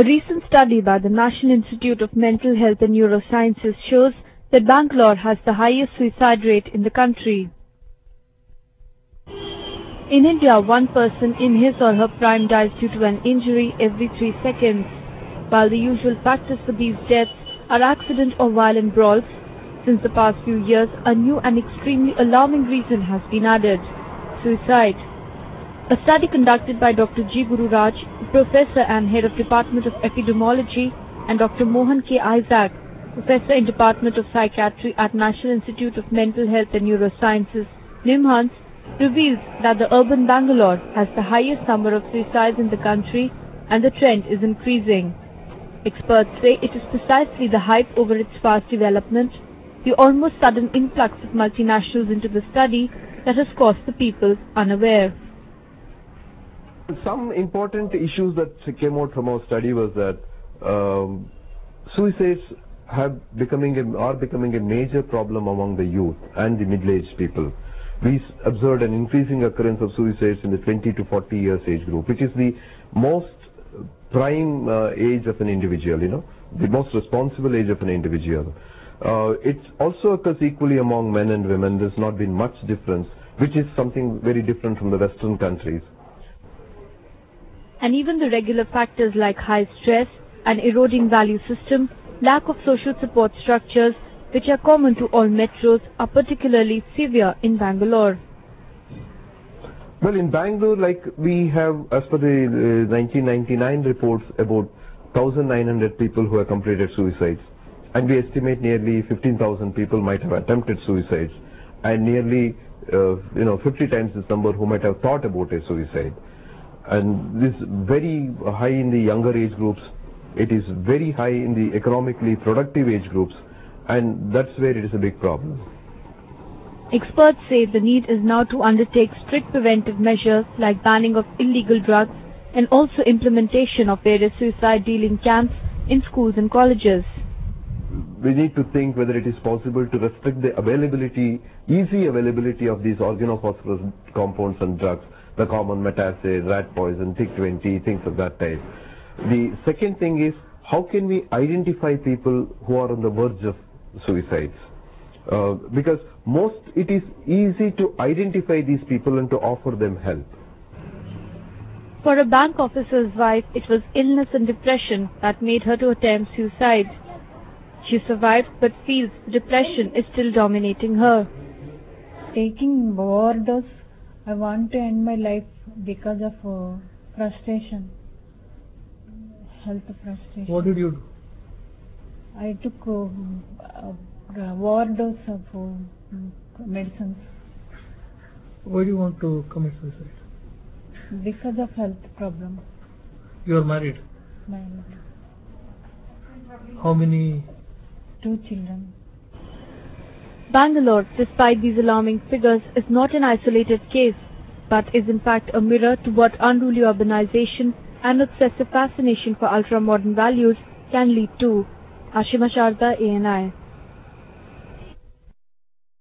A recent study by the National Institute of Mental Health and Neurosciences shows that Bangalore has the highest suicide rate in the country. In India, one person in his or her prime dies due to an injury every 3 seconds. While the usual factors for these deaths are accident or violent brawls, since the past few years, a new and extremely alarming reason has been added: suicide. A study conducted by Dr. G. Guru Raj, Professor and Head of Department of Epidemiology, and Dr. Mohan K. Isaac, Professor in Department of Psychiatry at National Institute of Mental Health and Neurosciences, NIMHANS, reveals that the urban Bangalore has the highest number of suicides in the country and the trend is increasing. Experts say it is precisely the hype over its fast development, the almost sudden influx of multinationals into the study, that has caused the people unaware. Some important issues that came out from our study was that suicides are becoming a major problem among the youth and the middle-aged people. We observed an increasing occurrence of suicides in the 20 to 40 years age group, which is the most prime age of an individual, the most responsible age of an individual. It also occurs equally among men and women. There's not been much difference, which is something very different from the Western countries. And even the regular factors like high stress, an eroding value system, lack of social support structures, which are common to all metros, are particularly severe in Bangalore. Well, in Bangalore, we have, as per the 1999 reports, about 1,900 people who have completed suicides. And we estimate nearly 15,000 people might have attempted suicides, and nearly 50 times this number who might have thought about a suicide. And this is very high in the younger age groups. It is very high in the economically productive age groups, and that's where it is a big problem. Experts say the need is now to undertake strict preventive measures like banning of illegal drugs and also implementation of various suicide dealing camps in schools and colleges. We need to think whether it is possible to restrict the easy availability of these organophosphorus compounds and drugs, the common metacid, rat poison, TIC-20, things of that type. The second thing is, how can we identify people who are on the verge of suicides? Because it is easy to identify these people and to offer them help. For a bank officer's wife, it was illness and depression that made her to attempt suicide. She survived but feels depression is still dominating her. Taking overdose, I want to end my life because of frustration, health frustration. What did you do? I took overdose of medicines. Why do you want to commit suicide? Because of health problem. You are married? Married. How many? 2 children. Bangalore, despite these alarming figures, is not an isolated case, but is in fact a mirror to what unruly urbanization and obsessive fascination for ultra-modern values can lead to. Ashima Sharda, ANI.